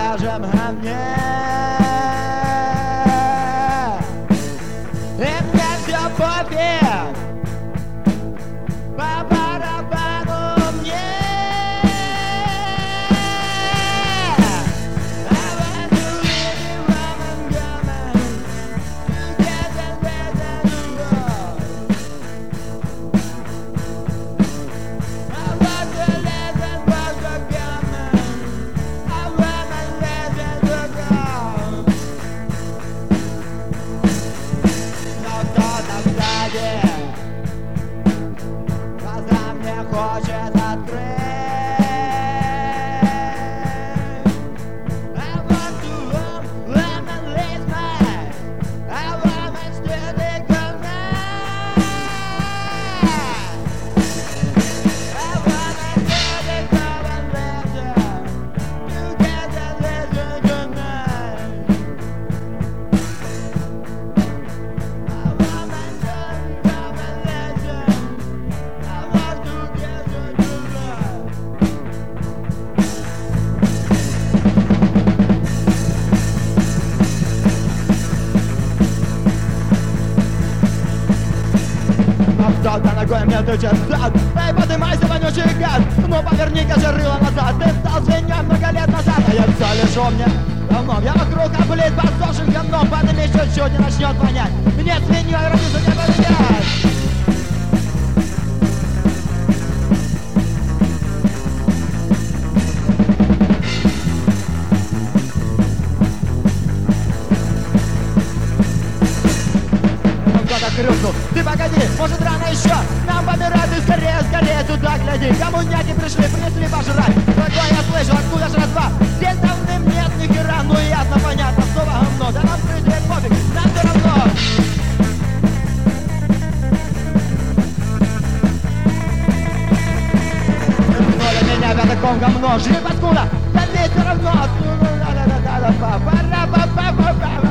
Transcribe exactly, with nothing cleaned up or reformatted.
скажем о мне. И мне все пофиг, по барабану мне. I want to really run and gun together with the world. I want to let them walk the gun. I want to let them go. Но кто-то сзади глаза мне хочет открыть. I want to run, run and raise my. I want to still be good night. I want to still be good and live together, live good night. I want to still be good and live. I want to get good night. А кто-то ногой мне тычет в зад. Эй, поднимайся, вонючий гад. Ну поверни-ка же рыло назад. Ты стал свиньей много лет назад. А я все лишь у меня давно. Я вокруг облит подсохшим говном. Поднимись чуть-чуть и начнет вонять. Мне свиньей родиться не поменять. Кто-то хрюкнул. Ты погоди, может рано еще. Нам помирать и скорее, скорее туда гляди. Коммуняки пришли, принесли пожрать. Такое я слышу, откуда ж раз-два. Здесь давным нет ни хера, ну ясно, понятно, снова говно. Да нам придет пофиг, нам все равно. Ткнули меня пятаком говно. Жри, паскуда, да мне все равно. Пара-па-па-па-па.